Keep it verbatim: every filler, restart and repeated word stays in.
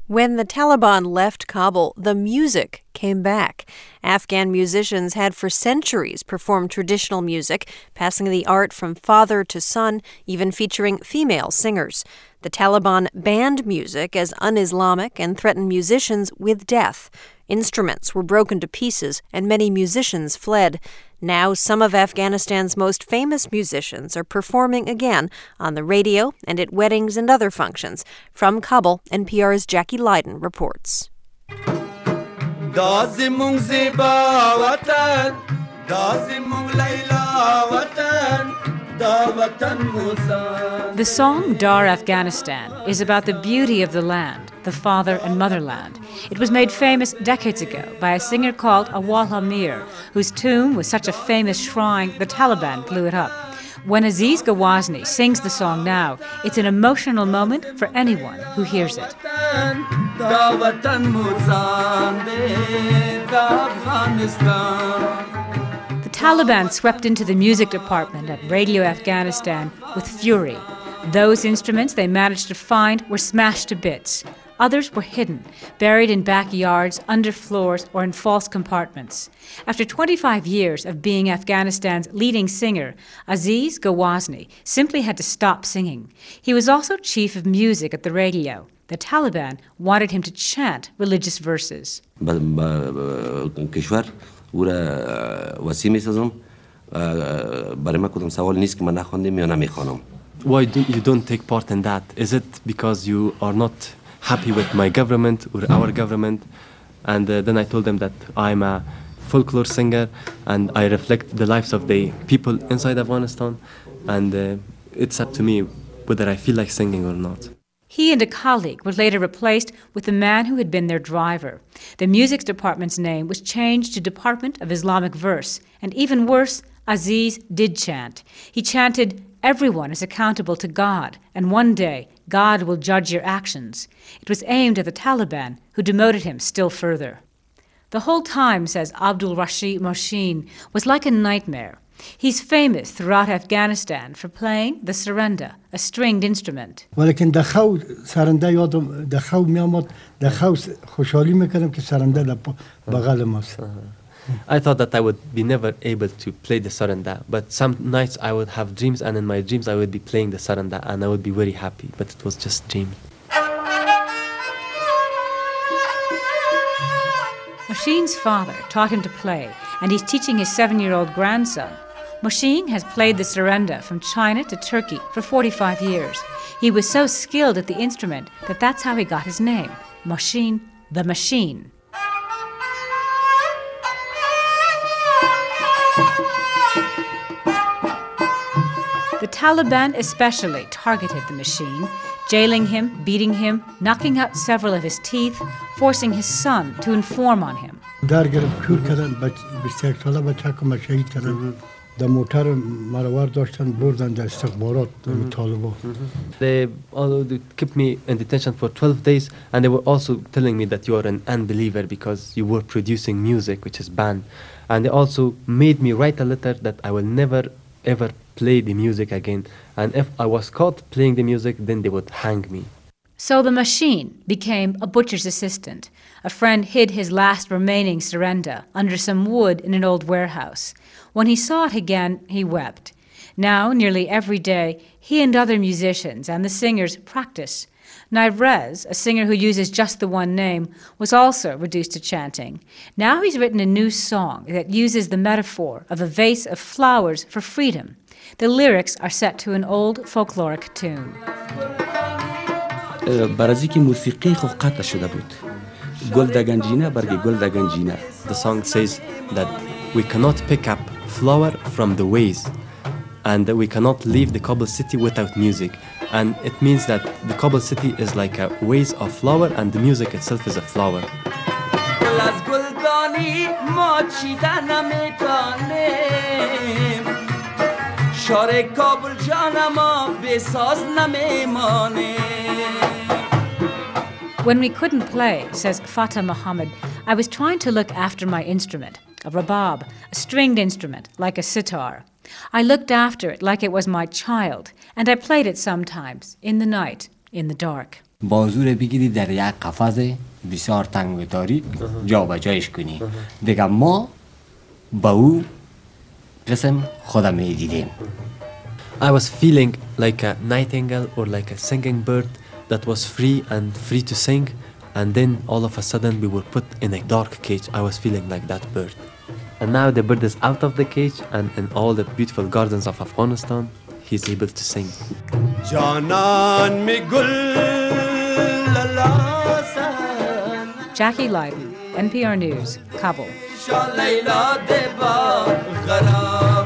When the Taliban left Kabul, the music came back. Afghan musicians had for centuries performed traditional music, passing the art from father to son, even featuring female singers. The Taliban banned music as un-Islamic and threatened musicians with death. Instruments were broken to pieces, and many musicians fled. Now, some of Afghanistan's most famous musicians are performing again on the radio and at weddings and other functions. From Kabul, N P R's Jackie Leiden reports. The song Dar Afghanistan is about the beauty of the land, the father and motherland. It was made famous decades ago by a singer called Awal Mir, whose tomb was such a famous shrine the Taliban blew it up. When Aziz Ghawazni sings the song now, it's an emotional moment for anyone who hears it. The Taliban swept into the music department at Radio Afghanistan with fury. Those instruments they managed to find were smashed to bits. Others were hidden, buried in backyards, under floors, or in false compartments. After twenty-five years of being Afghanistan's leading singer, Aziz Ghawazni simply had to stop singing. He was also chief of music at the radio. The Taliban wanted him to chant religious verses. Why do you don't take part in that? Is it because you are not happy with my government or our government? And uh, then I told them that I'm a folklore singer and I reflect the lives of the people inside Afghanistan, and uh, it's up to me whether I feel like singing or not. He and a colleague were later replaced with the man who had been their driver. The music department's name was changed to Department of Islamic Verse, and even worse, Aziz did chant. He chanted, "Everyone is accountable to God, and one day God will judge your actions." It was aimed at the Taliban, who demoted him still further. The whole time, says Abdul Rashid Mohsin, was like a nightmare. He's famous throughout Afghanistan for playing the saranda, a stringed instrument. I thought that I would be never able to play the saranda, but some nights I would have dreams, and in my dreams I would be playing the saranda, and I would be very happy, but it was just dreams. Mohsin's father taught him to play, and he's teaching his seven-year-old grandson. Mohsin has played the saranda from China to Turkey for forty-five years. He was so skilled at the instrument that that's how he got his name, Mohsin the Machine. The Taliban especially targeted the Machine, jailing him, beating him, knocking out several of his teeth, forcing his son to inform on him. They, although they kept me in detention for twelve days, and they were also telling me that you are an unbeliever because you were producing music which is banned. And they also made me write a letter that I will never ever play the music again, and if I was caught playing the music, then they would hang me. So the Machine became a butcher's assistant. A friend hid his last remaining saranda under some wood in an old warehouse. When he saw it again, he wept. Now, nearly every day, he and other musicians and the singers practice. Nairez, a singer who uses just the one name, was also reduced to chanting. Now he's written a new song that uses the metaphor of a vase of flowers for freedom. The lyrics are set to an old folkloric tune. The song says that we cannot pick up flower from the vase, and that we cannot leave the Kabul city without music. And it means that the Kabul city is like a vase of flower, and the music itself is a flower. When we couldn't play, says Fatah Muhammad, I was trying to look after my instrument, a rabab, a stringed instrument like a sitar. I looked after it like it was my child, and I played it sometimes, in the night, in the dark. بازو رو بگیری در یک قفس بسیار تنگ و تاریک جا به جایش کنی. دیگه ما با او قسم خودم می دیدیم. I was feeling like a nightingale or like a singing bird that was free and free to sing, and then all of a sudden we were put in a dark cage. I was feeling like that bird. And now the bird is out of the cage, and in all the beautiful gardens of Afghanistan, he's able to sing. Jackie Leiden, N P R News, Kabul.